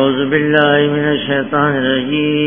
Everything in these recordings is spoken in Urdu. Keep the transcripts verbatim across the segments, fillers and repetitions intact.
أعوذ بالله من الشيطان الرجيم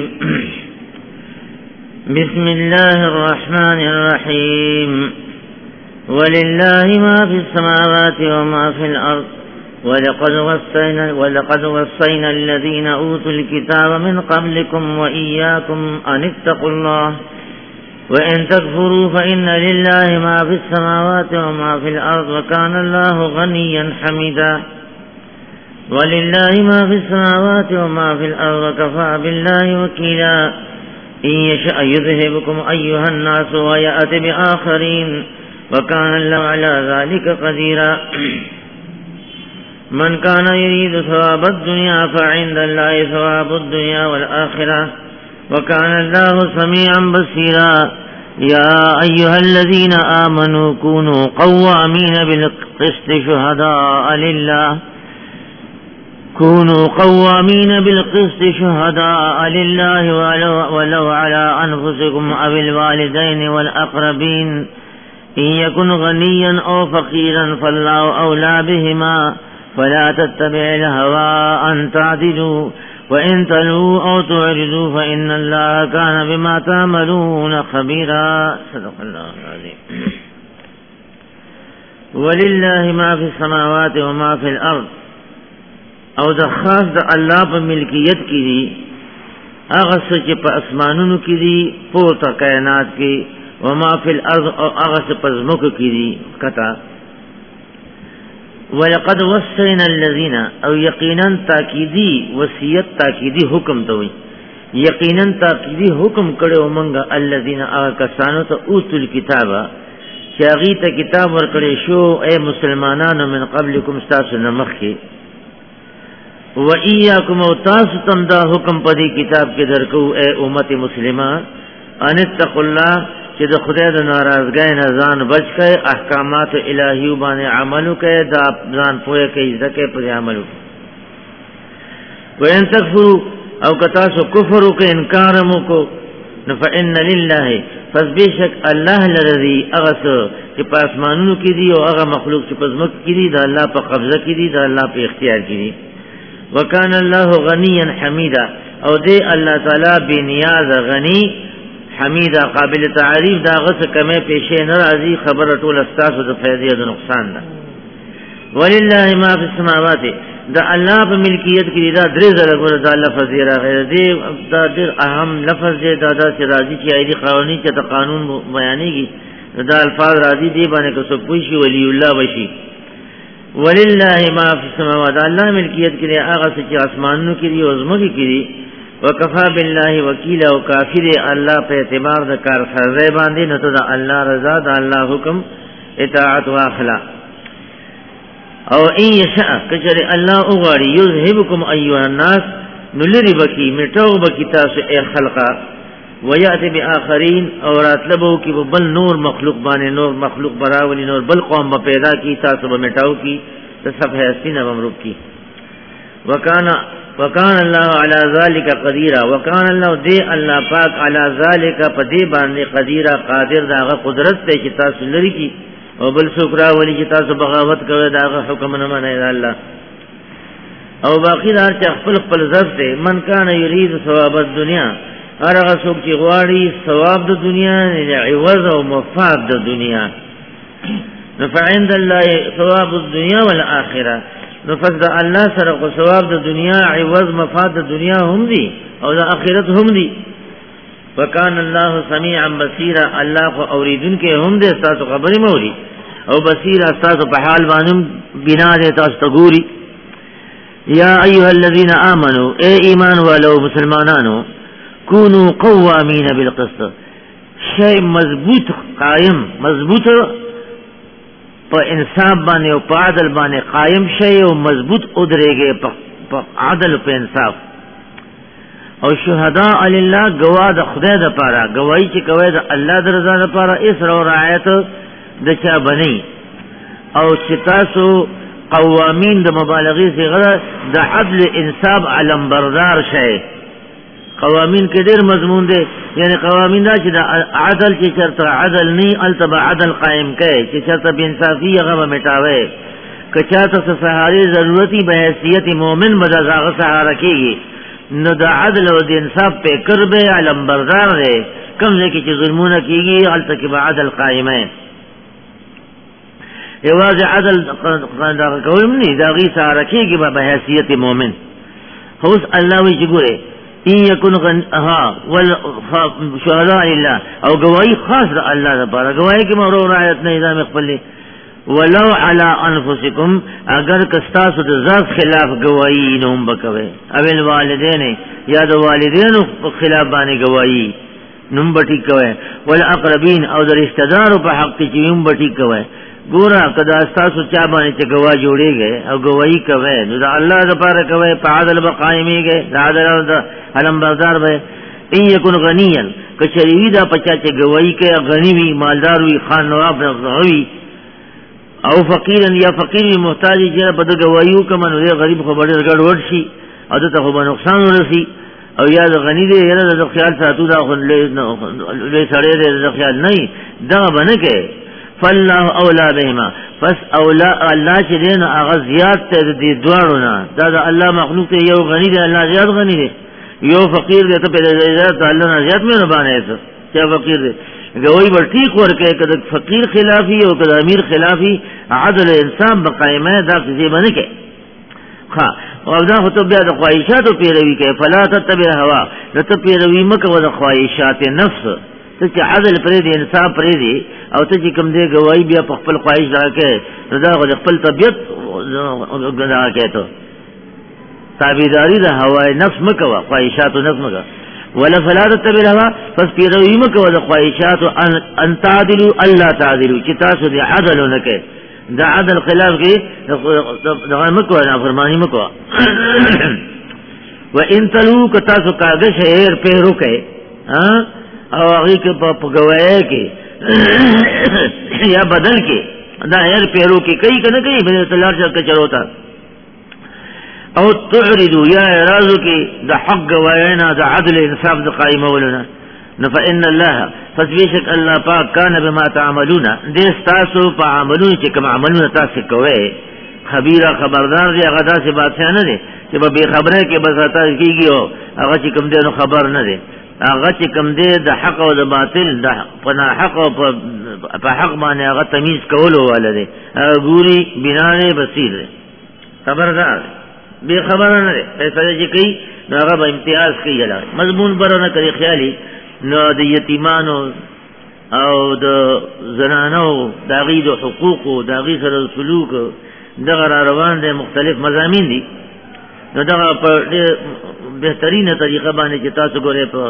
بسم الله الرحمن الرحيم ولله ما في السماوات وما في الأرض ولقد وصينا, ولقد وصينا الذين أوتوا الكتاب من قبلكم وإياكم أن اتقوا الله وإن تكفروا فإن لله ما في السماوات وما في الأرض وكان الله غنيا حميدا ولله ما في السماوات وما في الأرض وكفى بالله وكيلا إن يشأ يذهبكم أيها الناس ويأتي بآخرين وكان الله على ذلك قديرا من كان يريد ثواب الدنيا فعند الله ثواب الدنيا والآخرة وكان الله سميعا بصيرا يا أيها الذين آمنوا كونوا قوامين بالقسط شهداء لله كونوا قوامين بالقسط شهداء لله ولو, ولو على أنفسكم أو الوالدين والأقربين إن يكن غنيا أو فقيرا فالله أولى بهما فلا تتبع الهوى أن تعدلوا وإن تلوا أو تعرضوا فإن الله كان بما تعملون خبيرا صدق الله العظيم ولله ما في السماوات وما في الأرض او د خاص د الله په ملکیت کې دي هغه څه چې په اسمانونو کې دي پورته کائنات کې وما فی الارض او هغه څه په ځمکو کې دي کتا ولقد وصينا الذين او یقینا تاکیدی وصیت تاکیدی حکم دوی یقینا تاکیدی حکم کړو مونږه الذين هغه کسانو ته اوتل کتابه چې هغه ته کتاب ورکړې شو اے مسلمانانو من قبلکم تاسو نه مخکې وَإِيَّاكُمْ وَتَاسُتَمْ دا حکم پدی کتاب کے درکو اے امت مسلمہ ان اتقوا اللہ چې د خدای د ناراضګۍ نه ځان بچ کړئ احکامات الهی باندې عمل وکړئ دا ځان پوهه کوي ځکه په عمل وکړئ وَإِن تَكْفُرُوا او کتا سو کفر وکړئ انکار مو کو فإن لله فسبشک الله الذي اغس چې په اسمانونو کې دي او هغه مخلوق چې په ځمکه کې دي دا الله په قبضه کې دي دا الله په اختیار کې دي وکان الله غنیا حمیدا او دې الله تعالی بے نیاز غنی حمیدا قابل تعریف دا غس کمه پیشه ناراضی خبر ټول استاسو د فائدې او نقصان ده ولله ما فی السماوات دا الله په ملکیت کې دا درې زره ګور دا لفظ یې راغی دې دا ډېر اهم لفظ دی دا د راضی چې ایدی قانوني چې د قانون بیانېږي دا الفاظ راضی دی باندې کو څه پوښي ولی الله بشي ولله ما فی السماوات الله ملکیت کې هغه چې اسمانونو کې دي او زمکو کې دي وکفا بالله وکیلا او کافر الله په اعتبار د کار فرض باندې نو ته الله رضا د الله حکم اطاعت واخلا او ان یشاء کجره الله اوغاری یذهبکم ایها الناس نلری بکی میټو بکی تاسو ای خلقا ویاتی بآخرین اور اطلبو کی بل نور مخلوق بانے نور مخلوق براولی نور بل قوم با پیدا کی تاسو بمٹاو کی تصفح حسین بمروب کی وکان وکان اللہ علی ذالک قدیرہ وکان اللہ دے اللہ پاک علی ذالک پا دے باندے قدیرہ قادر داغا قدرت تے چی تاسو لری کی او بل سکراولی چی تاسو بغاوت کرے داغا حکم نمان اید اللہ او باقی دار چا خپل خپل ذات تے من کان یرید ثواب الدنیا هر هغه څوک چې غواړي ثواب د دنیا نه عوض او مفاد د دنیا نفعند الله ثواب الدنيا والآخرة نفذ الله سره ثواب د دنیا عوض مفاد د دنیا هم دي او د آخرت هم دي وکان الله سميعا بصيرا الله خو اوریدن کې هم دي تاسو خبرې موري او بصیر تاسو په حال باندې بنا دي تاسو ته ګوري یا ایها الذين امنوا اے ایمان والو مسلمانانو کونوا قوامین بالقسط شیء مضبوط قائم مضبوط په انصاف باندې او په عدل باندې قائم شي او مضبوط ادرېږي په عدل او په انصاف او شهداء لله گواه د خدای د پاره گواہی چې کوي د الله د رضا لپاره اسره او رعایت د چا بنئ او چې تاسو قوامین د مبالغه صيغه د عدل انصاف علم بردار شي قوامین کې ډېر مضمون دي یعنی قوامین دا چې د عدل چې چرته عدل نه التبع عدل قائم کړي چې چرته بے انصافي هغه مټاوي کچاتا سے سہارے ضرورتی بحیثیت مومن بدا زاغ سہارا کی گی نو دا عدل و دا انصاف پہ کرب علم بردار دے کم لے کی چی ظلمون کی گی علتا کی با عدل قائمین ایواز عدل دا قولم نی دا غی سہارا کی گی با بحیثیت مومن خوص اللہ وی چی گورے این یکن غن اہا شہداء اللہ او گواہی خاص دا اللہ دا پارا گواہی کی مرو رایت نظام اقبلی ولو علی انفسکم اگر کستاسو دا ذات خلاف گواہی نوم بکوے او الوالدین یا دا والدین خلاف بانے گواہی نوم بٹی کوے والاقربین او دا رشتہ دارو پا حق کی چیوم بٹی کوے گورا کدا استاسو چابانی چا گواہ جوڑے گئے او گواہی کوے نو دا اللہ دا پارا کوے پا عدل بقائمی گئے دا عدل دا علم بردار بے این یکن غنیل کچریوی دا پچا چا گواہی کے غنیوی مالداروی خان نواب نغوی او فقیرن یا فقیری محتاجی جینا پا دا گواہیو کمن دے غریب خو بڑی رگڑ ورشی او دا تا خو با نقصان ورسی او یا دا غنی دے یا دا خیال ساتو دا خون لے سڑے دے دا خیال نہیں دا بنکے فاللہ اولا بہما پس اولا اللہ چی دینا آغا زیاد تے دی دوارونا دا دا اللہ مخلوق تے یو غنی دے اللہ زیاد غنی دے یو فقیر دے تا پیدا زیاد تا اللہ نا زیاد میں نبانے ایسا چاہ فقیر دے گوئی بر ٹھیک ورکے کدھا فقیر خلافی او کدھا امیر خلافی عدل انسان بقائم ہے دا کسی بنکے خواہ اور دا خطب بیا دا خواہشات پیروی کے فلا تتبع ہوا دا پیروی مکہ و دا خواہشات نفس تو چی عدل پرے دی انصاف پرے دی او تو چی کم دے گواہی بیا پخپل خواہش دا کے دا خود اقبل طبیعت دا کے تو تابیداری دا ہوای نفس مکوا خواہشات و نفس مکوا ولا فلا تتبع الهوى پس پیروی مکوا دا خواہشات ان تعدلو اللہ تعدلو چی تاسو دی عدلو نکے دا عدل خلاف کی دا مکوا نا فرمانی مکوا و ان تلو کتاسو کاغش ایر پیرو کے او اغی کے پگوائے کے یا بدل کے دا ایر پیرو کے کئی کہ نہ کئی بھئی تلار چل کے چلوتا او تعرضو یا اعراضو کی دا حق گوائینا دا عدل انصاف دا قائم اولونا نفإن اللہ فسبیشک اللہ پاک کانا بما تعملونا دیستاسو پا عملون چکم عملون تاسک کوئے خبیرہ خبردار دے اغدا سے بات سے نہ دے کہ بے خبرے کے بس آتا کی گی ہو اغا چکم دے نو خبر نہ دے اغا چکم دے دا حق و دا باطل دا پنا حق و پا حق مانے اغا تمیز کولو والا دے اغا گوری بنانے بصیر دے خبردار دے بے خبر نہ دے ایسا جی کئی نو اغا با امتیاز کی جلا مضمون برو نہ کرے خیالی نو دا یتیمانو او دا زنانو دا غید و حقوقو دا غید سر سلوک دا غرا روان دے مختلف مضامین دی نو دا پر بہترین طریقہ بانے چتا سو گورے پا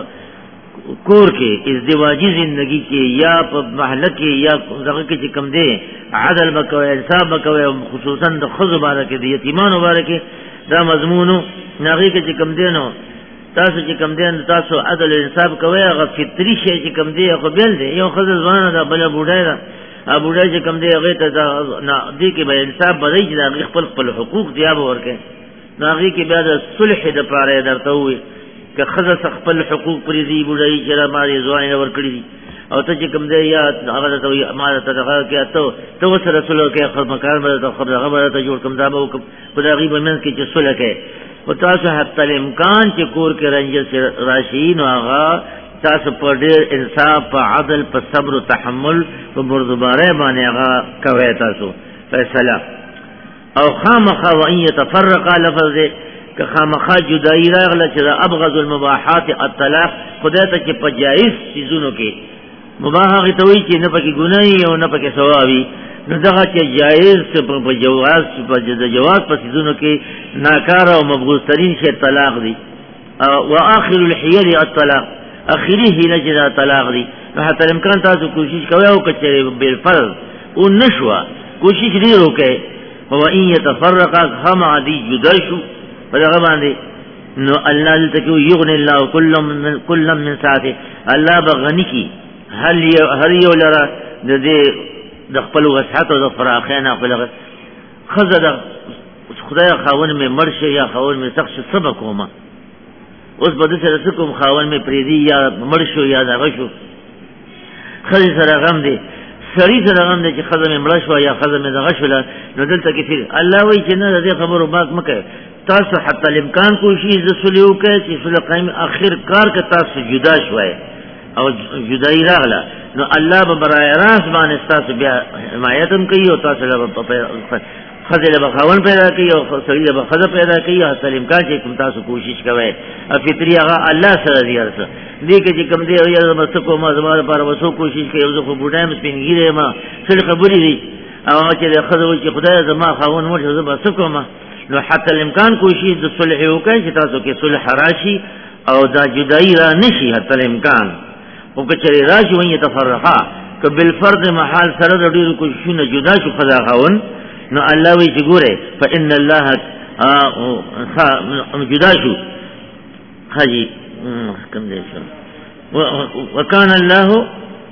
کور کے ازدواجی زندگی کے یا پا محلہ کے یا زغی کے چکم دے عدل بکوئے انصاف بکوئے خصوصاً دا خضو بارا کے دا یتیمانو بارا کے دا مضمونو ناغی کے چکم دے نو تاسو چکم دے نو تاسو عدل انصاف کوئے اگا فطری شے چکم دے اگا بیل دے یو خضو زوانا دا بلا بوڑای دا اب بوڑای چکم دے اگیتا دا دی کے با انصاف بدائی چی دا اگی خپل خپل حقوق دیاب ورکے ناغی کی بیاد صلح دا پارے درتا ہوئی کہ خضا سخپل حقوق پری دی بوڑائی چرا ماری زوانی نور کری دی او تا چکم دے یا آغا تا مارا تا دخواہ کیا تو تو اس رسولو کیا خرد مکان بدا تا خبر غبر تا جوڑ کم دابا وکم پدا غیب منز کی چی صلح کے و تاسو حتی الامکان چی کور کے رنجل سے راشین و آغا تاسو پر دیر انصاف پا عدل پا صبر و تحمل پا بردبارے بانے آغا کوئے تاسو فیصلہ او خامخا و ان یتفرقا لفظ دے کہ خامخا جدائی راغلا چرا ابغض المباحات الطلاق خدا تا چی پا جائز چیزونو کے مباحا غیتوئی چی نپا کی گناہی او نپا کی ثوابی ندغا چی جائز پا جواز پا جواز پا چیزونو کے ناکارا و مبغوز ترین شی طلاق دی و آخر الحیل الطلاق اخری حیل چرا طلاق دی حتی الامکان تاسو کوشش کوئے ہو کچھرے بالفرض او نشوا کوشش نہیں روکے وَإِن يَتَفَرَّقَا خَمَعَ دِي جُدَرشُ فَدَغَ باندے نو اللہ لتکیو یغن اللہ کلم من ساتے اللہ بغنی کی ہر یو لرا دے دخپلو غسحت و دفراخینا خزا دا خدای خاون میں مرش یا خاون میں سخش سبک ہوما اس بدو سے رسکم خاون میں پریدی یا مرشو یا دا غشو خزی سر غم دے سری سر غم دے چی خزا میں مرشو یا خزا میں دا غشو ندل تک پھر اللہ وی چنا دے خبر و بات مکہ تاسو حتی الامکان کوشش د سلیو کې چې سل قائم اخر کار ک تاسو جدا شوي او جدائی راغلا نو اللہ برائے راست باندې تاسو بیا حمایتم کوي او تاسو له خزل بخاون پیدا کی او سړی له خزل پیدا کی او سلیم کا چې کوم تاسو کوشش کوئ او فطری هغه الله سره دی ارسه دې کې چې کوم دی یا مسکو ما زموږ لپاره وسو کوشش کوي او خو بډایم سپینګیره ما سل خبرې دي او چې خزل چې خدای زما خاون مرشه زما سکو ما نو حتی الامکان کوشش د صلح وکړي چې تاسو کې صلح راشي او دا جدائی را نشي حتی الامکان او کچری راشي وین تفرقا ک بالفرض محال سره ډیر کوششونه جدا شو خدا خاون نو الله وی چې ګوره فان الله جدا شو حجی کم دې شو وکانه الله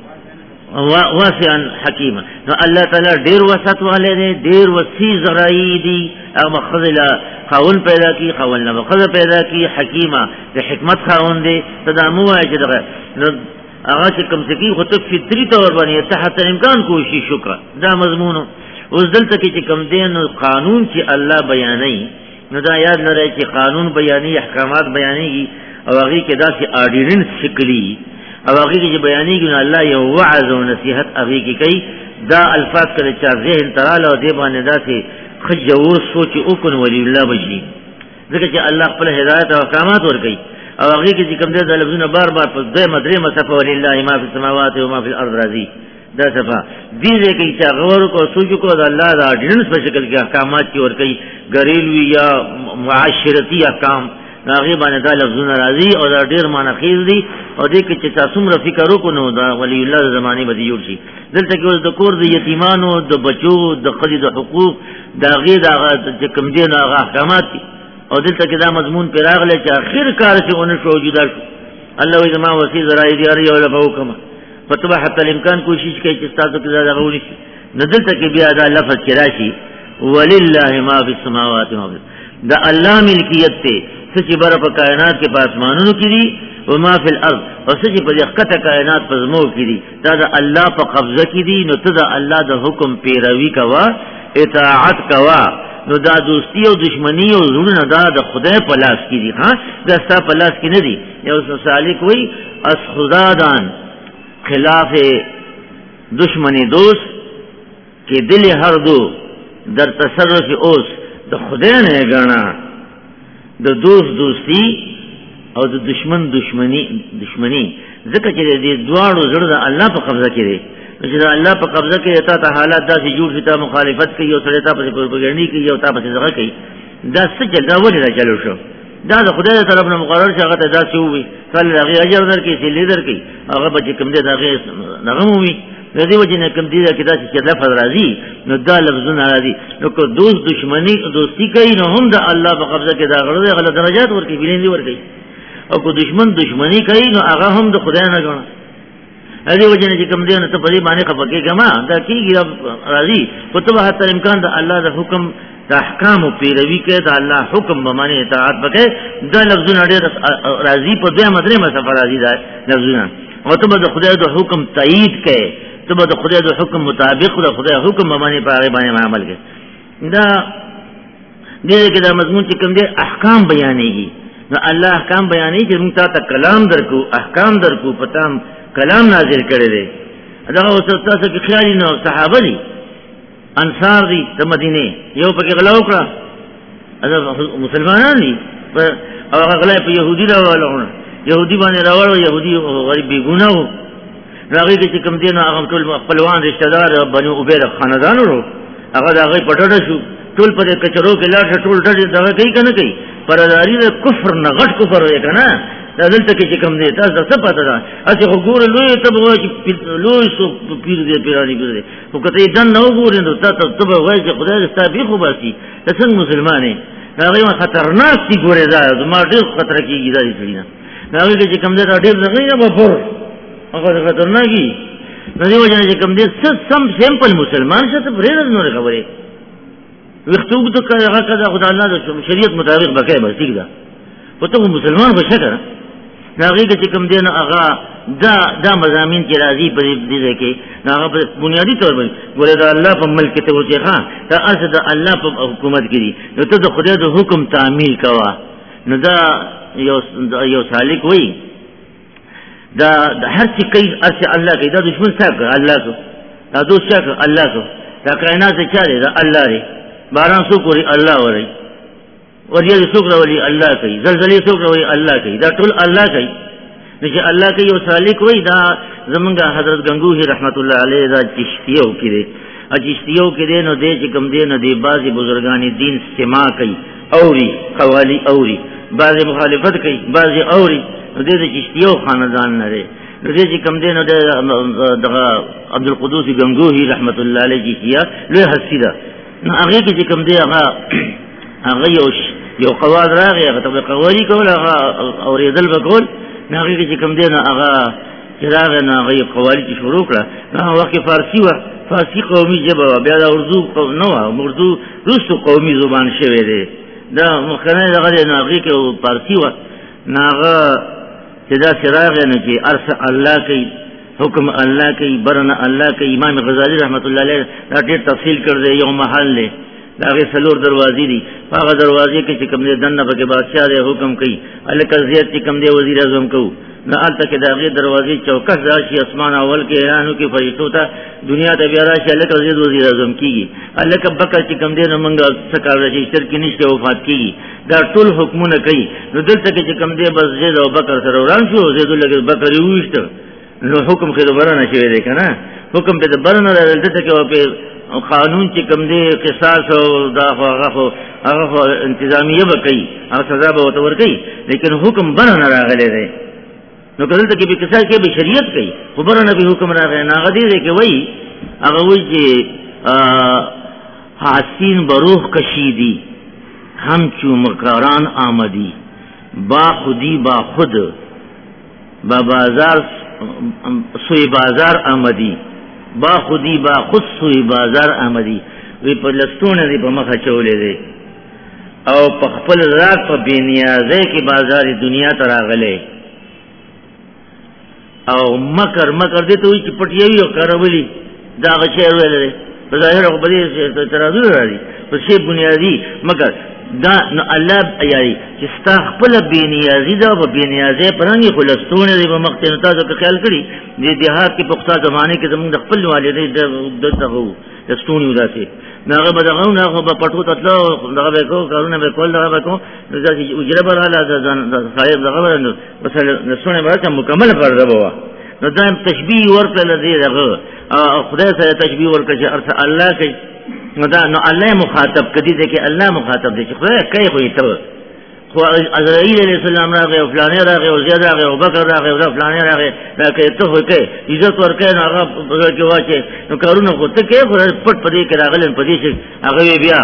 واسعا حکیما نو الله تعالی ډیر وسعت والے دی ډیر وسیع ذرای دی او مخذل خاون پیدا کی خاون نه مخذ پیدا کی حکیما د حکمت خاون دی تدامو چې دغه نو هغه چې کوم څه کی خو ته فطری طور باندې تحت امکان کوشش وکړه دا مضمون اوس دلته کې چې کوم دین قانون چې الله بیانوي نو دا یاد لرئ چې قانون بیانې احکامات بیانېږي او هغه کې داسې آرډیننس شکلی او هغه کې بیانې کې الله یو وعظ او نصیحت هغه کې کوي دا الفاظ کله چې ذهن تراله او دی باندې داسې خجور سوچ وکړ ولی الله بشي ځکه چې الله خپل هدایت او احکامات ورکړي او هغه کې کوم د لفظونه بار بار په دې مدرې مصفه ولله ما فی السماوات و ما فی الارض راضی دا صفه دې کې چې غور کو سوچ کو د الله د اډینس په شکل کې احکامات کی ورکړي غریلوی یا معاشرتی احکام هغه باندې دا لفظونه راضی او دا ډیر معنی خیز دي او دې کې چې تاسو مر فکر وکړو دا ولی الله د زمانه باندې جوړ شي دلته کې د کور د یتیمانو د بچو د خدي د حقوق دا غي دا چې کوم دي نو هغه احکامات دي او دلته کې دا مضمون پر راغله چې اخر کار چې اون شو جدا شو الله وي زما وسیع ذرای دی اړ یو له حکم فتبه حتی الامکان کوشش کوي چې تاسو کې دا غوړي نو دلته کې بیا دا لفظ چې راشي ولله ما فی السماوات و ما فی دا الله ملکیت ته سچ بر په کائنات کې پاسمانونو کې دي او ما فی الارض او سچ په دغه کائنات په زمو کې دي دا د الله په قبضه کې دي نو ته د الله د حکم پیروي کوا اطاعت کوا نو دا دوستی او دشمنی او زړه دا د خدای په لاس کې دي ها دا ستا په لاس کې نه دي یو سالک وای اس خدا دان خلاف دشمنی دوست کې دل هر دو در تصرف اوس د خدای نه غاڼه د دوست دوستی او د دشمن دشمنی دشمنی ځکه چې دې دواړو زړه د الله په قبضه کې دي چې د الله په قبضه کې تا ته حالات داسې جوړ شي ته مخالفت کوي او سره تا په پروپاګاندا کوي او تا په ځای کوي دا څه چې دا ولې راچلو شو دا د خدای طرف نه مقرر شي هغه ته داسې وي کله هغه اجر درکې چې لیدر کوي هغه به کوم دې هغه نغم وي د دې وجه نه کوم دې کې داسې چې لفظ راځي نو دا لفظونه راځي نو کو دوست دشمنی دوستی کوي نو هم د الله په قبضه کې دا غړي غلط درجات ورکې بلندي ورکې او کو دشمن دشمنی کوي نو هغه هم د خدای نه غواړي هذه وجه نه کوم دې نه ته په دې باندې خپکه کما دا کیږي راځي کتب حتی امکان د الله د حکم د احکام او پیروي کې د الله حکم باندې اطاعت وکړي دا لفظونه ډېر راځي په دې مدرې مسافه راځي دا لفظونه او ته د خدای د حکم تایید کوي ته د خدای د حکم مطابق د خدای حکم باندې په هغه باندې عمل کوي دا دې کې دا مضمون چې کوم دې احکام بیانېږي نو الله احکام بیانېږي چې موږ ته کلام درکو احکام درکو پتام کلام نازل کړی دی دا اوس تاسو کې خیال نو صحابه دي انصار دي د مدینه یو پکې غلا وکړه دا مسلمانان دي او هغه غلا په يهودي راوړل يهودي باندې راوړل يهودي غریب بي ګناو راغی چې کوم دین هغه ټول خپلوان رشتہ دار بنو عبید خاندان ورو هغه هغه پټړ شو ټول په کچرو کې لاړ ټول ډډ دا کوي کنه کوي پرداری د کفر نه غټ کفر وای کنه دا دلته کې کوم دی تاسو څه پته ده اته وګوره لوی ته وای چې لوی سو پیر دې پیرانی ګره خو کته دن نو وګوره نو تاسو ته وای چې خدای دې ستاسو خو باسي څنګه مسلمانې هغه یو خطرناک دی ګوره دا ما ډېر خطر کېږي دا دې نه هغه چې کوم دی ډېر نه نه بفر هغه خطرناکي نو دی وجه چې کوم دی سم سیمپل مسلمان شته پرې نه خبره وختوب ته هغه کدا خدای الله د شریعت مطابق بکای بس ٹھیک ده او ته مسلمان بشه کنه هغه چې کوم دی نه هغه دا دا مضامین کی راضی پر دیدے کے نا بنیادی طور پر بولے دا اللہ پر ملک تے ہوتے خواہ دا اصل دا اللہ پر حکومت کی دی نو تو دا خدا دا حکم تعمیل کوا نو دا یو, یو سالک ہوئی دا, دا ہر چی کئی ارس اللہ کی دا دشمن سا کر اللہ کو دا دوست سا کر اللہ کو دا کائنات سے چاہ رہے دا اللہ رہے باران سو کوری اللہ ہو رہی اور یہ سوک رولی اللہ کئی زلزلی سوک رولی اللہ کئی دا طول اللہ کئی لیکن اللہ کئی وہ سالک ہوئی دا زمانگا حضرت گنگوہی رحمت اللہ علیہ دا چشتیوں کی دے چشتیوں کی دے نو دے چکم دے نو دے بعضی بزرگانی دین سما کئی اوری قوالی اوری بعضی مخالفت کئی بعضی اوری نو دے دے چشتیوں خاندان نہ رے نو دے چکم دے نو دے عبدالقدوس گنگوہی رحمت اللہ علیہ چشتیا لوے حسی دا نو آگے کی چکم دے آگا آگا یوش یو قواد را گیا آگا تب قوالی کول آگا اور یدل بکول ناغی کی چکم دے نا آغا چراغ نا آغا یہ قوالی چی شروع کرا نا وقت فارسی وا فارسی قومی جبا وا بیادا اردو نوا اردو روستو قومی زبان شوے دے دا مخنای دا غدے ناغی کی فارسی وا نا آغا چدا چراغ نا چی عرص اللہ کی حکم اللہ کی برن اللہ کی امام غزالی رحمت اللہ علیہ دا دیر تفصیل کر دے یوم محل لے داغی سلور دروازی دی فاغ دروازی کی چکم دے دن نبا کے بادشاہ دے حکم کئی علکہ زیاد چکم دے وزیر اعظم کو نا آل تک داغی دروازی چوکس داشی اسمان اول کے ایرانو کی فرشتو تا دنیا تا بیاراشی علکہ زیاد وزیر اعظم کی گی علکہ بکر چکم دے نمانگا سکار رشی شرکی نشتے وفات کی گی دار طول حکمون کئی نو دل تک چکم دے بس زید و بکر سروران شو زید لگے بکر یوشت نو حکم خیدو برنا شوئے دیکھا نا حکم پہ برنا دل تک وہ پہ قانون چی کم دے قصاص و داخو اغاخو اغاخو انتظامیہ با کئی اغا سزا با وطور کئی لیکن حکم برا نہ راغلے دے نو کدلتا کہ بھی قصاص کے بھی شریعت کئی وہ برا نہ بھی حکم راغلے ناغا دے دے کہ وہی اغا وہی چی حاسین بروح کشیدی ہم چو مکاران آمدی با خودی با خود با بازار سوی بازار آمدی با خودی با خود سوی بازار آمدی وی پر لستون دی پا مخا چولے دے او پا خپل رات پا بینیازے کی بازار دنیا تراغلے او مکر مکر دے تو وی چی پٹیوی او کاربلی داغ شہر ویلے دے پا ظاہر او بدے ترازو را دی پا شیب بنیازی مکر دا نو اللہ ایاری چستا خپل بینیازی دا و بینیازی پرانگی خلستون دی با مختنطازو کا خیال کری دی دیہات کی پختہ زمانے کے زمان دا خپل والدی دا غو دستونی دا سی ناغا با دا غو ناغا با پٹو تطلو دا غا بیکو کارونا بیکول دا غا بیکو دا سی اجرب را دا خائب دا غا برندو بس دستونی برا چا مکمل پر دا بوا نو دا تشبیح ورکل لدی دا غو خدا سا تشبیح ورکل چا ارسا اللہ کش نو دا نو اللہ مخاطب کدی دے کہ اللہ مخاطب دے خدا کئی خوئی تو عزرائیل علیہ السلام را گئے فلانے را گئے زید را گئے بکر را گئے فلانے را گئے دا کہ تو ہوئی کہ عزت ورکے نو آغا بزر کے واچے نو کارون خود تک کہ خدا پٹ پدی کے راغلن پدی سے آغوی بیا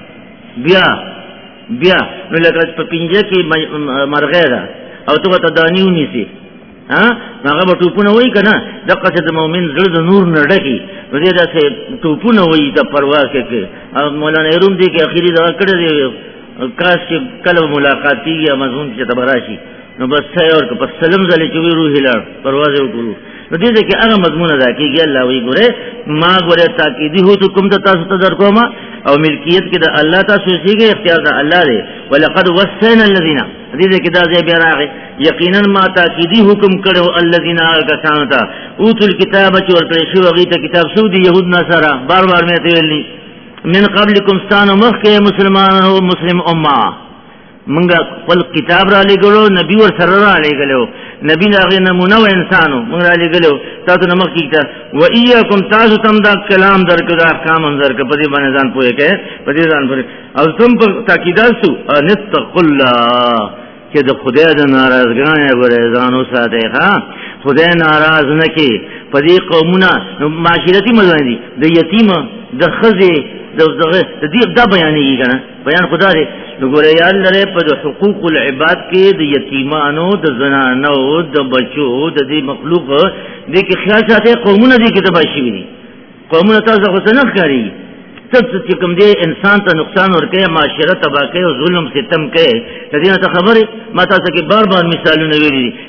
بیا بیا نو لکت پنجے کی مرغے دا او تو تا دانیو نیسی ہاں آغا با توپونا ہوئی کنا دقا سے دا مومن زرد نور نردکی وزیر دا سے توپونا ہوئی دا پرواز کے کہ مولانا ایروم دی کہ اخیری دا کڑے دے کاس کے کلب ملاقاتی یا مضمون کی تبراشی نو بس ہے اور پس سلم زلی چوی روحی لار پرواز اکرو نو دیدے کہ اگا مضمون ادا کی گیا اللہ وی گورے ما گورے تاکیدی ہو تو کم دا تاسو تدر کوما او ملکیت کی دا اللہ تاسو سیگے اختیار دا اللہ دے وَلَقَدْ وَسَّيْنَا الَّذِينَ دیدے کہ دا زی بیار آگے یقیناً ما تاکیدی حکم کرو الَّذِينَ آگا کسانتا اوتو الكتاب چور پریشو اغیتا کتاب سودی یہود نصارا بار بار میں تیولی من قبلکم ستانو مخ کے مسلمان ہو مسلم امہ منگا قل کتاب را لے گلو نبی ور سر را لے گلو نبی لاغی نمونہ و انسانو منگ را لے گلو تاتو نمک کی کتاب و ایاکم تاسو تم دا کلام در کدا احکام انظر کا پدی بانزان پوئے کہ پدی زان پوئے او تم پر تاکیدات سو نتق اللہ کہ دا خدا دا ناراضگان ہے ورزانو ساتے خواہ خدا ناراض نکی پدی قومونا معاشرتی مزانی دی دا یتیم دا خزی دا دیب دا بیانی گی کنا بیان خدا دے نگورے یا اللہ رے پا دا حقوق العباد کے دا یتیمانو دا زنانو دا بچو دا دی مخلوق دے کے خیال چاہتے قومونا دی کتباشی بھی دی قومونا تازا خسنخ کاری تب چکم دے انسان تا نقصان ورکے معاشرت تباہ کے ظلم ستم کے تدینہ تا خبر ہے ما تاسا کہ بار بار مثالوں نویلی دی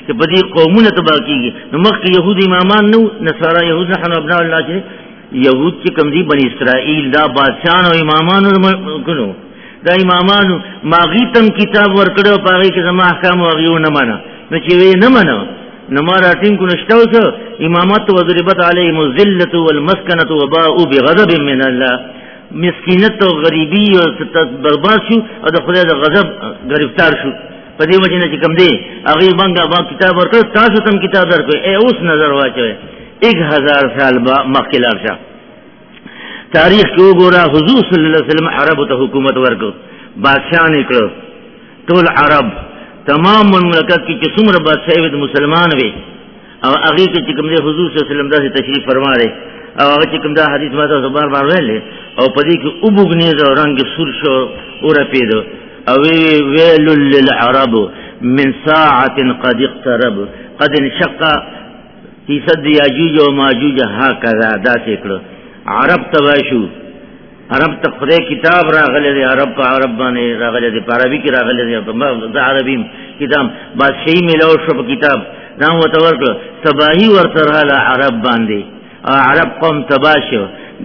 کہ بدی قومون تباہ کی گی نمخ کے یہود امامان نو نصارا یہود نحن ابناء اللہ چھے یہود کی کمزی بنی اسرائیل دا بادشان و امامان کنو دا امامان ماغیتم کتاب ورکڑو پاگی کہ زمان احکام و اغیو نمانا نچیوے نمانا نمارا ٹیم کو نشتاو سا امامت و ضربت علیہم الذلت والمسکنت و باؤ بغضب من اللہ مسکینت و غریبی و برباد شو اور دا خدا دا غضب گرفتار شو پدی وجہ نہ کم دے اغیر بانگا با کتاب ورکر تاسو تم کتاب در کوئی اے اس نظر واچوے ایک ہزار سال با مخلال شا تاریخ کو گورا حضور صلی اللہ علیہ وسلم عرب تا حکومت ورکر بادشاہ نکلو طول عرب تمام مملکت کی چسوم رب بادشاہ مسلمان وے اور اغیر کے چکم دے حضور صلی اللہ علیہ وسلم دا سے تشریف فرما رہے اور اگر چکم دا حدیث ماتا سے بار بار رہ لے اور پدی کی ابوگنیز اور رنگ سرشو اور پیدو ویل للعرب من ساعت قد اقترب قد انشق فی صد یاجوج و ماجوج هکذا دا سیکڑو عرب تباشو عرب تقرے کتاب راغلے دے عرب پا عرب بانے راغلے دے پا عربی کی راغلے دے دا عربیم کتاب بادشاہی ملاو شب کتاب نام و تورکلو تباہی ورطرحال عرب باندے عرب قوم تباشو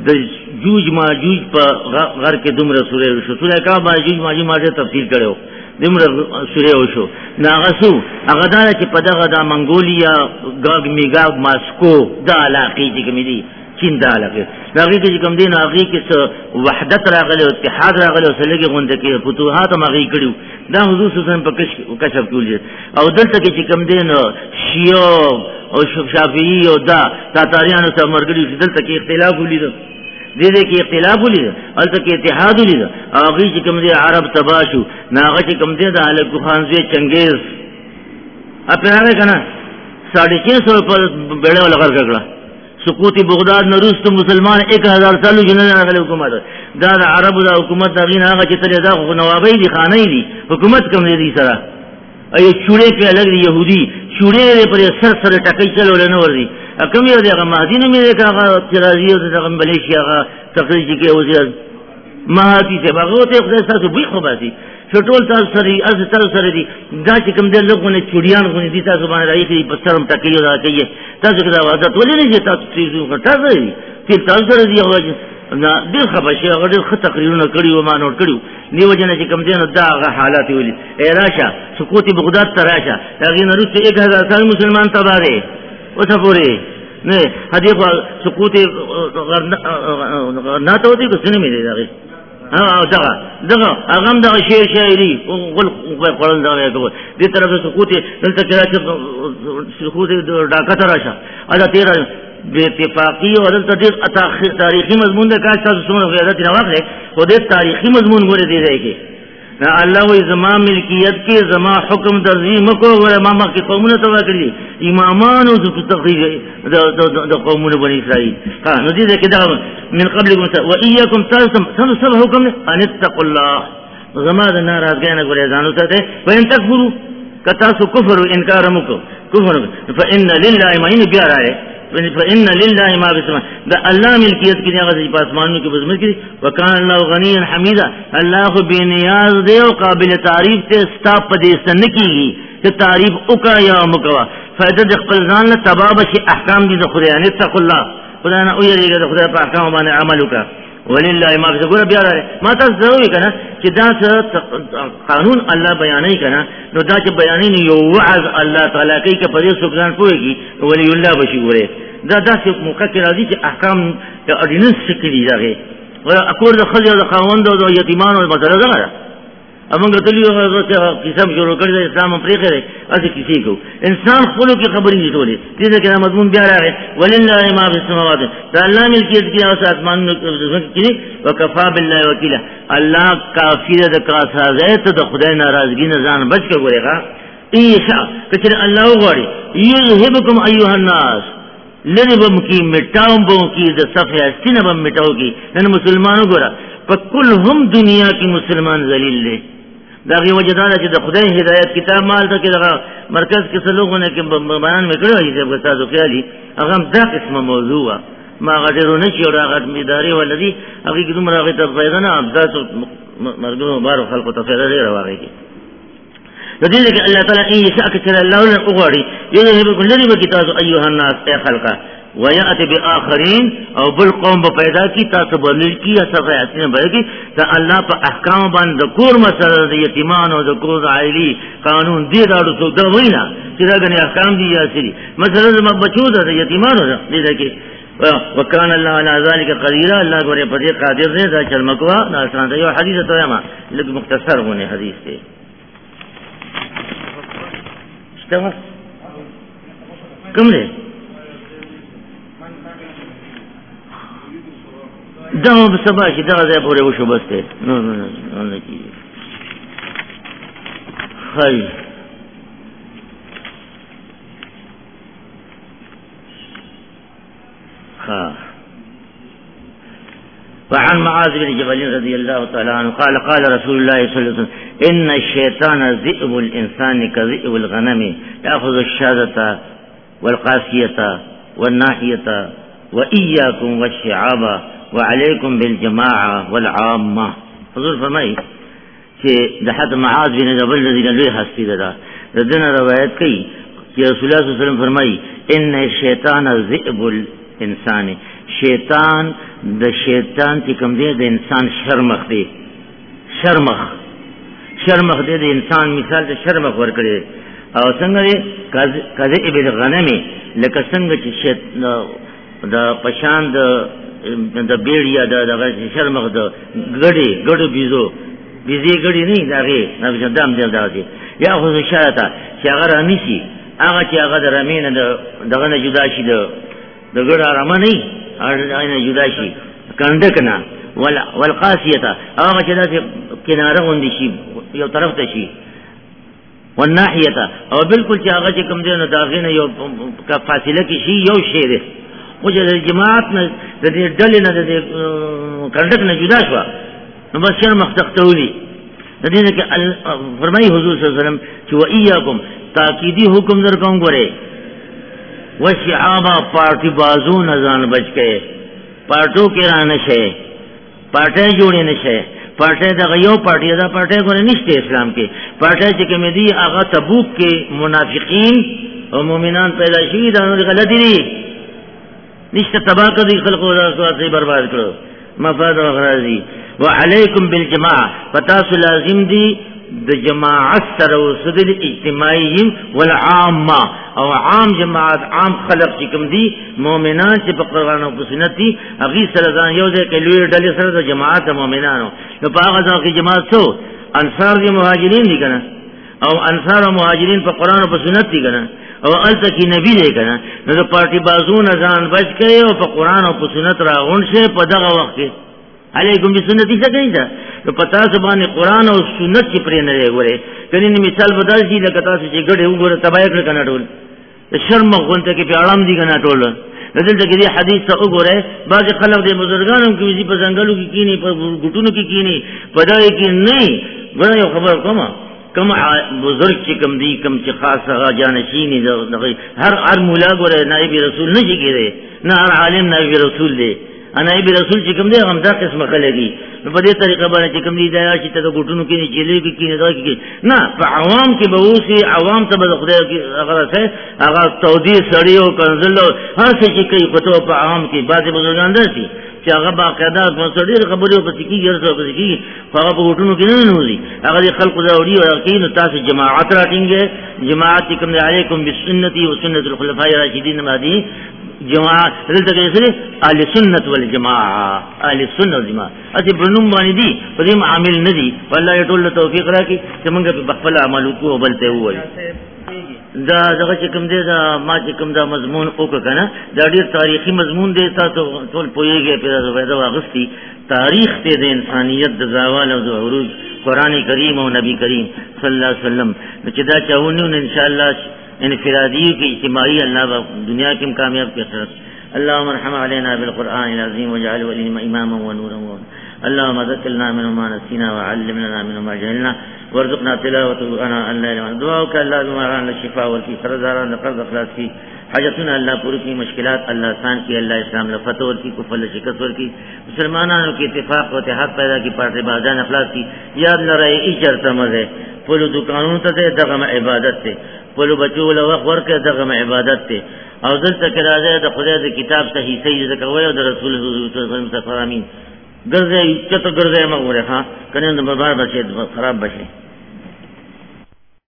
جوج ماجوج پا غر کے دمر سورے شو سورے کہا ماجوج ماجوج ماجوج تفصیل کرے ہو دمر سورے شو ناغسو اغدانا چی پدا غدا منگولیا گاگ میگاگ ماسکو دا علاقی چی کمی دی چین دا علاقی راقی کی کم دین آقی کس وحدت راغلے اتحاد راغلے وسلگی غندکی فتوحات ماغی کریو دا حضور صلی اللہ علیہ وسلم پا کشف کیول جائے او دلتا کی کم دین شیعہ اور شافعی اور دا تاتاریان سا مرگلی دلتا کی اختلاف ہولی دا دے دے کی اختلاف ہولی دا التا کی اتحاد ہولی دا آغی چی کم دے عرب تباشو ناغا چی کم دے دا علکو خانزوی چنگیز اب پر آگے کنا ساڑھے چین سو پر بیڑے والا غر کرکڑا سقوطی بغداد نروس تو مسلمان ایک ہزار سالو جنہاں ناغلی حکومت دا دا عرب دا حکومت دا غین آغا چی تلی دا نوابی دی خانہی دی حکومت کم دے دی سرا ایو چوڑے پہ الگ دی یہودی چوڑے دے پر سر سر ٹکی چلو لنور دی کمی ہو دے اگا مہدی نمی دیکھا اگا چرازی ہو دے اگا ملیشیا اگا تقریج کے وزیر مہاتی سے باقی ہوتے اقدر ساسو بوئی خوب آتی شٹول تاز سری از تاز سری دی دا چکم دے لوگوں نے چوڑیان خونی دی تاسو بانے رائی خیلی پسرم ٹکی ہو دا کہیے تاسو کدا وازت ولی نہیں جے تاسو تیزو خطا سری پھر تاز سری دی اگا دل خباشی اگر دل خط تقریرون کریو ما نوٹ کریو نیو جنہ چکم دے نو دا اگا حالاتی ولی اے راشا سکوتی بغداد تراشا لیکن روز سے ایک ہزار سال مسلمان تبارے اسا پورے نہیں حدیث سکوت ناتا ہوتی کو سنی میرے داغی دغا دغا اغم دغا شیر شاعری غل قرآن دغا یکبر دی طرف سکوت دلتا کرا سکوت ڈاکا تراشا ادا تیرا بے اتفاقی و دلتا دیر تاریخی مضمون دے کاش تاسو سمون غیرت نواق لے وہ دیر تاریخی مضمون گوڑے دے دے کے اللہ وی زمان ملکیت کے زمان حکم ترزیم کو امام کی قومون تبا کری امامان و تقریب دا قومون بنی اسرائیل ہاں ندید ہے کہ دا من قبل و ایاکم ترسم سب سب حکم نے انتق اللہ زمان دا ناراض گئے نکو ریزانو ساتے و ان تکفرو کتاسو کفر و انکار مکو کفر فا ان للہ امین بیار آئے فإن لله ما في السماء ده الله ملکیت کی نیاز ہے پاسمانوں کی بزمت کی وکان اللہ غنی حمیدا اللہ بے نیاز دے و قابل تعریف تے استاپ دے سن کی کہ تعریف اکا یا مکوا فائدہ دخل زان تباب شی احکام دی خدا نے تق اللہ خدا نہ اویری کہ خدا پر احکام باندې عمل کا وللہ ما في السماء بیار ہے ما تا ضروری کنا کہ دا قانون اللہ بیان ہی کنا نو دا کہ بیان ہی یو وعظ اللہ تعالی کی کہ پر سبحان پوئے گی ولی اللہ بشی ورے دا دا سے موقع کی راضی کہ احکام آرڈیننس شکلی جاگے اور اکور دا خلی دا خواند دا یتیمان و مسئلہ دا گا امانگا تلیو قسم شروع کردہ اسلام پریخ ہے ایسے کسی کو انسان خلو کی خبری نہیں تولے تیزا کہ مضمون بیار آگے وللہ ما فی السماوات تا اللہ ملکیت کی آسا آسمان کی وکفا باللہ وکیلہ اللہ کافی دا کاسازیت دا خدای ناراضگی نزان بچ کر گورے گا ایشا کچھر اللہ غوری یذہبکم ایوہ الناس لن بم کی مٹاؤں بم کی دا صفحہ سن بم مٹاؤ کی لن مسلمانوں گورا فکل ہم دنیا کی مسلمان ذلیل لے داغی وجہ دانا چی دا خدای ہدایت کتاب مال تا کہ دا مرکز کس لوگوں نے بیان میں کرو جیسے بتازو خیالی اغم دا قسم موضوع ما غدرو نشی اور آغت میداری والذی اگی کدوم راغی تفیدنا ابزاسو مرگو بارو خلقو تفیدہ دے رواغی کی لدین کہ اللہ تعالیٰ این یشاء کچر اللہ نے اغاڑی یذہبکم لری بکتاز ایوہ الناس اے خلقہ ویأت بآخرین او بالقوم با پیدا کی تا سبلیل کی اصف ایسین بھائی کی تا اللہ پا احکام بان دکور مسئلہ دا یتیمان و دکور دا عائلی قانون دی دارو سو دا وینا چیزا گنی احکام دی یاسری مسئلہ دا بچو دا یتیمان ہو دا دیدہ کی وکان اللہ علی ذالک قدیرہ اللہ کو رے پتے قادر دے دا چلمکوا دا اسلام دا یو حدیث تو یما لیکن مختصر ہونے حدیث کے اشتغل کم لے دعو بسبا کی دعو دے پورے وشو بستے نو نو نو نو کی خی خواہ وعن معاذ بن جبل رضی اللہ تعالی عنہ قال قال رسول اللہ صلی اللہ علیہ وسلم ان الشیطان ذئب الانسان كذئب الغنم یاخذ الشاذة والقاسیة والناحیة وإیاکم والشعاب وعلیکم بالجماعة والعامة. حضور فرمائی کہ دحت معاذ بن جبل رضی اللہ ہستی دا ردنا روایت کی کہ رسول اللہ صلی اللہ علیہ وسلم فرمائی ان الشیطان ذئب الانسان شیطان دا شیطان کی کم دے دا انسان شرمخ دے شرمخ شرمخ دے دا انسان مثال دا شرمخ ورکڑے او سنگ دے کذئب الغنم لکا سنگ چی شیط دا پشان دا دا بیڑیا دا دا شرمخ دا گڑی گڑو بیزو بیزی گڑی نہیں دا غی نا دام دیل دا دی یا خوز شایتا چی اگر امیسی آغا چی اگر دا رمین دا غن جداشی دا دا گڑ آراما نہیں آئین جداشی کندکنا والقاسیتا آغا چی دا سی کنارا غندی شی یو طرف تا شی والناحیتا او بالکل چی آغا چی کم دینا دا غین یو فاصلہ کی شی یو شیره مجھے دا جماعت نا دا دی ڈلی نا دا دی کندک نا جدا شوا نو بس شرمخ تختولی دا دینا کہ فرمائی حضور صلی اللہ علیہ وسلم چی وَإِيَّاكُمْ تاکیدی حکم در کون گورے وَشِعَابَ پارٹی بازو نزان بچ کے پارٹو کے رانشے پارٹے جوڑے نشے پارٹے دا غیو پارٹی دا پارٹے گورے نشتے اسلام کے پارٹے چکے میں دی آغا تبوک کے منافقین اور مومنان پیدا شوی دا انہوں نے غلطی دی نشتے تباہ کر دی خلق و رسوات سے برباد کرو مفاد و غرازی وعلیکم بالجماع فتاس لازم دی دا جماعت سر و صدر اجتماعیم والعامہ او عام جماعت عام خلق چکم دی مومنان چی پا قرآن و سنت دی اغیی سرزان یو دے کہ لوی ڈلی سر دا جماعت مومنانو نو پا آغازان کی جماعت سو انصار دی مہاجرین دی کنا او انصار و مہاجرین پا قرآن و سنت دی کنا او علتا کی نبی دے کنا نو دا پارٹی بازون ازان بچ کئے او پا قرآن و سنت را غنشے پا دغا وقت کے علیکم بی سنتی سا کہیں تھا تو پتا سبانی قرآن اور سنت کی پرے نرے گورے کنی مثال بدل سی لکتا سے چی گڑے ہوں گورے تباہ کر کنا ٹول شرم غنتے کہ پی علام دی کنا ٹول نزل تک دی حدیث تا اگورے بعض خلق دے بزرگانوں کی وزی پر زنگلوں کی کینی پر گھٹونوں کی کینی پدائی کی نہیں بڑا یہ خبر کما کم بزرگ چی کم دی کم چی خاص آغا جانشینی ہر ہر مولا گورے نائب رسول نہ چی گرے نہ ہر عالم نائب رسول دے نائب رسول چکم دے ہم دا قسم خلقی بدے طریقہ بارے چکم دی دایا چی تا گھٹنوں کی چیلے کی کی ندا کی نا پا عوام کی بہوسی عوام تا بدا خدا کی اغرس ہے اغا تودی سڑی و کنزل و ہر سے چکی خطو پا عوام کی بازی بزرگان در سی چی اغا باقیدہ سڑی خبری و پسی کی گرس و پسی کی فاغا پا گھٹنوں کی ننوزی اغا دی خلق دا اوڑی و اغی نتا سے جماعت راتیں گے جماعت چکم دے علیکم بسنتی و سنت الخلفاء راشدین مادی جماعت رلتا کیسے اہل سنت والجماعہ اہل سنت والجماعہ اسی برنم بانی دی فدیم عامل ندی واللہ یٹول توفیق را کی چمنگا پی بخفل عملو کو بلتے ہوئے دا دا چکم دے دا ما چکم دا مضمون اوکا کنا دا دیر تاریخی مضمون دے تا تو تول پوئے گئے پیدا دا فیدہ واغستی تاریخ تے دے انسانیت دا زوال و دا عروج قرآن کریم و نبی کریم صلی اللہ علیہ وسلم چدا چاہونیون انشاءاللہ انفرادی کی اجتماعی اللہ دنیا کی کامیاب کی اثرت اللہم ارحم علینا بالقرآن العظیم وجعل ولیم اماما و نورا اللہم ذکرنا منه ما نسینا وعلمنا منه ما جہلنا وارزقنا تلاوته انا اللہ دعاؤ کا اللہ بماران لشفا ورکی سرزاران لقرض اخلاص کی حاجتنا اللہ پوری کی مشکلات اللہ آسان کی اللہ اسلام لفتح ورکی کفر شکست ورکی مسلمانانوں کی اتفاق و اتحاد پیدا کی پارٹی بازان اخلاص کی یاد نہ رہے اجر تمز ہے پلو دکانوں تے دغه عبادت تے پلو بچو له وخت ورکه دغه عبادت تے او دلته کې راځي د خدای د کتاب صحیح صحیح ذکر وایو د رسول الله صلی الله علیه وسلم ګرځي چې ته ګرځي مګوره ها کنه د بازار بچي خراب بشي